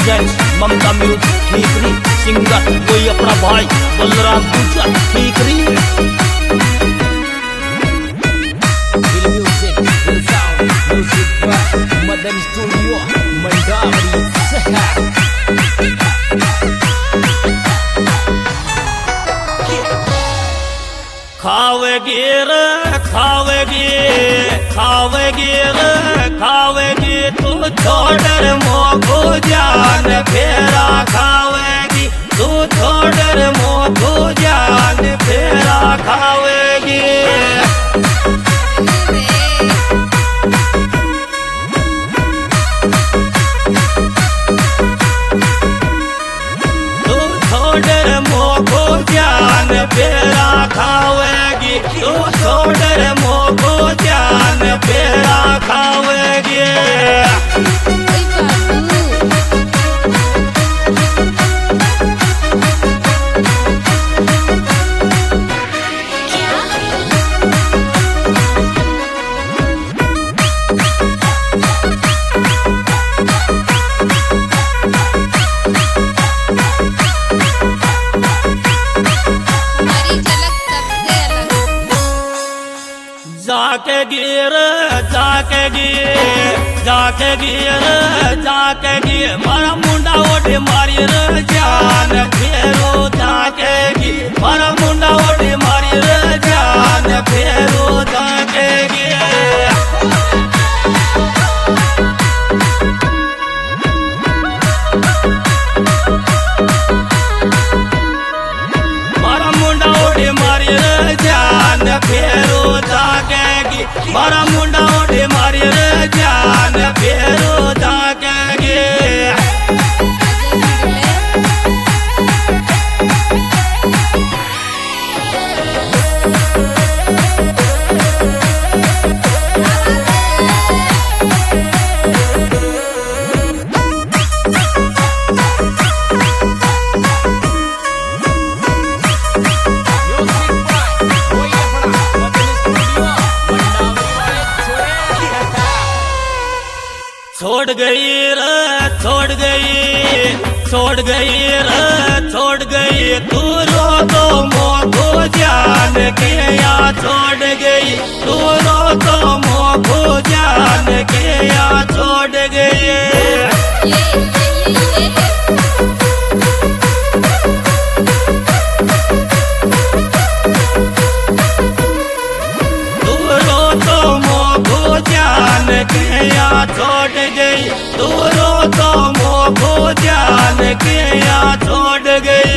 Presents Mamta music ठीकरी singer कोई अपना भाई बलराम गुजर ठीकरी मदन स्टूडियो मंडावरी खावेगी तू छोड़ मोको जान फेरा खावेगी तू छोड़ मोको जान फेरा खावेगी तू छोड़ मोको जान फेरा खावेगी तू छोड़ मोको जान फेरा खावेगी जाके गिर मारा मुंडा ओढ़े मारी रे जान फेरो जाकेगी मारा मुंडा ओढ़े मारी रे जान फेरो जाकेगी मारा मुंडा ओढ़े मारी रे जान फेरो जाकेगी मारा मुंडा ओढ़े मारी रे जान फेरो जाकेगी छोड़ गई तू रो तो मोको जान के या छोड़ गई तू रो तो मोको जान के या छोड़ गई तू रो तो मोको जान के या छोड़ गई तू रो तो मोको जान के या छोड़ गई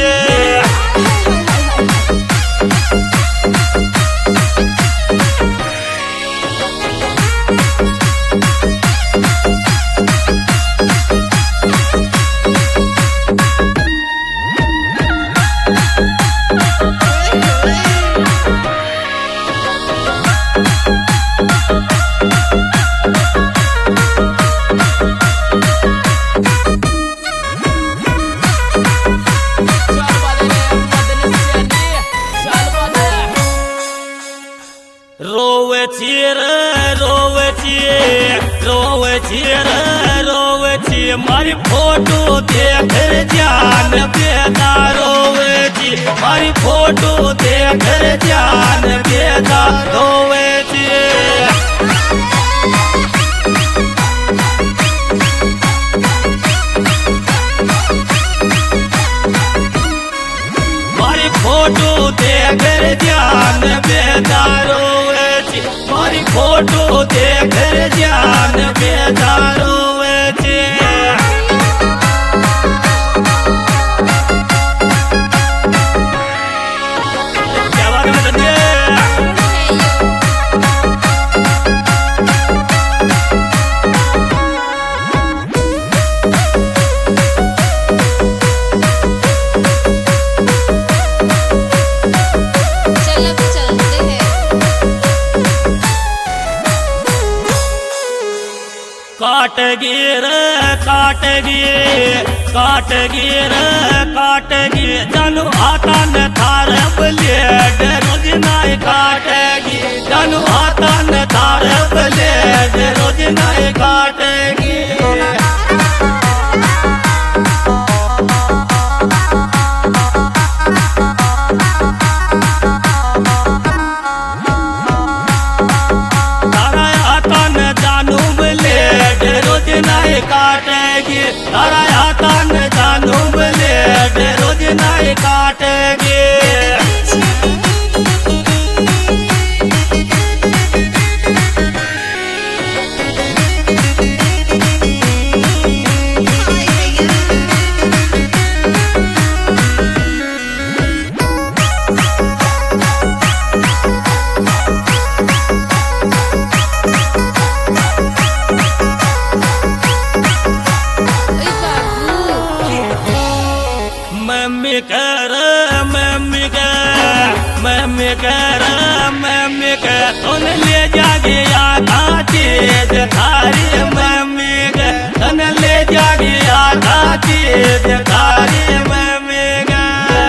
रोवे छी मारी फोटो देख जान बेदा रोवे छी मारी फोटो देख जान बेदा रोवे छी मारी फोटो देख जान बेदा रोवे छी मारी फोटो देख जान बेदा रोवे छी काटगी जानू आता न थार ब्लेड रोज नाई काटेगी जानू आता न थार ब्लेड रोज नाई काटेगी नहीं काटेगी तारा हाथा न जानू ब्लेड रोज नहीं काटेगी मम्मी के तुन ले जागे आधा चीज थारी मम्मी के तुन ले जागे आधा चीज थारी मम्मी के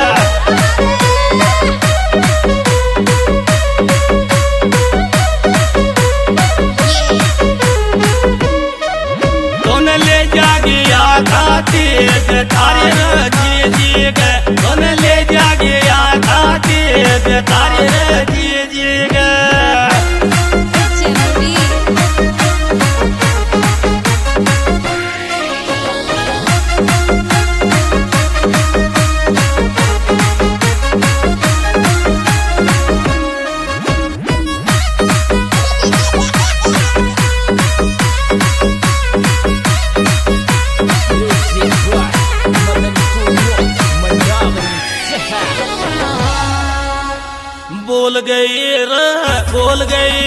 तुन ले जागे आधा चीज थारी जी के तुन ले जागे आधा चीज थारी जी के बोल गई रे बोल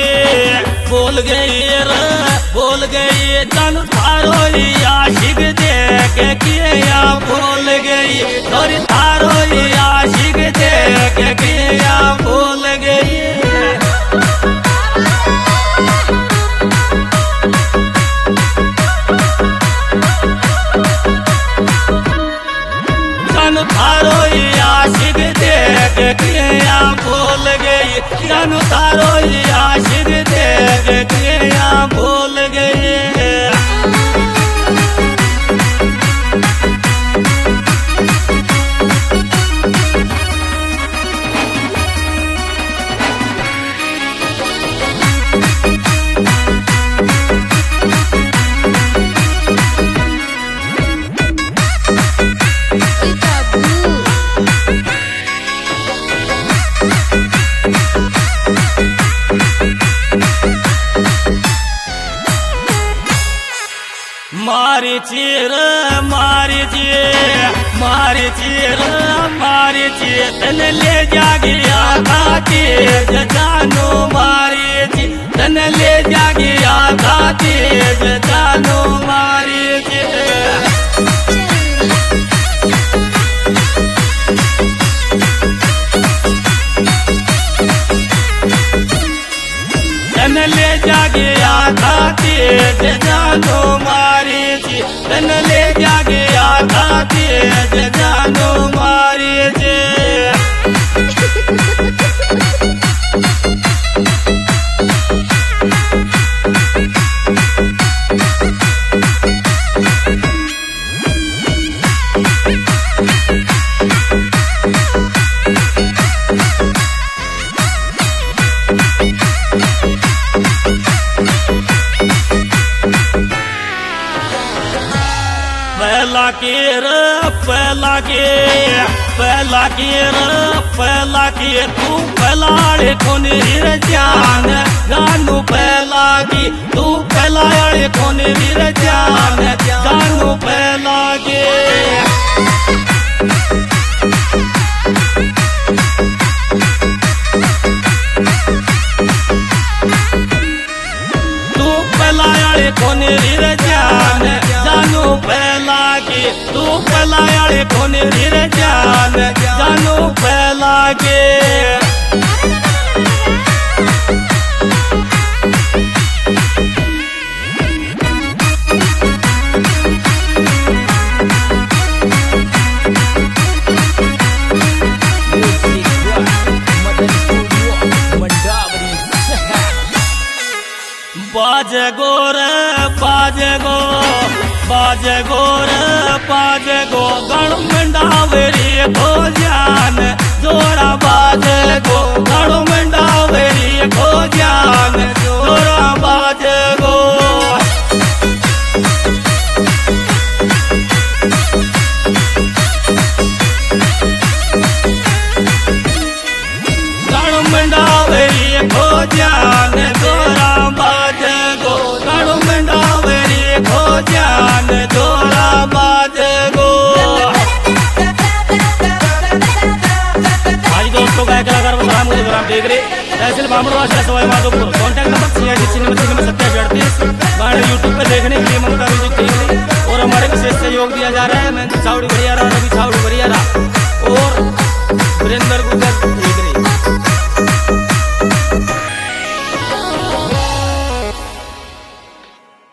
गई तन थारो आशिक देख किया बोल गई तोरी थारो आशिक देख किया बोल गई तन थारो आशिक देख किया बोल गई तनु तारो आशिक देख किया बोल गई मारी चीर तन ले जागी आधा चीज जानू मारी ची तन ले जागी आधा चीज जानू मारी ची तन ले जागी आधा चीज जानू मारी ची तन ले जागी आधा चीज जानू मारी ची पहला के तू पहलाड़े कोन वीर जान गानू पहला की तू पहलाड़े कोन वीर जान गानू पहला के तू पहलाड़े कोन वीर जान जानू पहला की तू पहलाड़े कोन वीर जान जानू पहला के बाजे गो गण मंडावरी को जान जोरा बाजे गो गण मंडावरी को जान जोरा बाजे गो ब्राह्मणवास सवाई माधोपुर। कॉन्टैक्ट नंबर 86 गाने यूट्यूब पे देखने के लिए ममता म्यूजिक टीवी और हमारे विशेष सहयोग दिया जा रहा है। मैं साउडी बढ़िया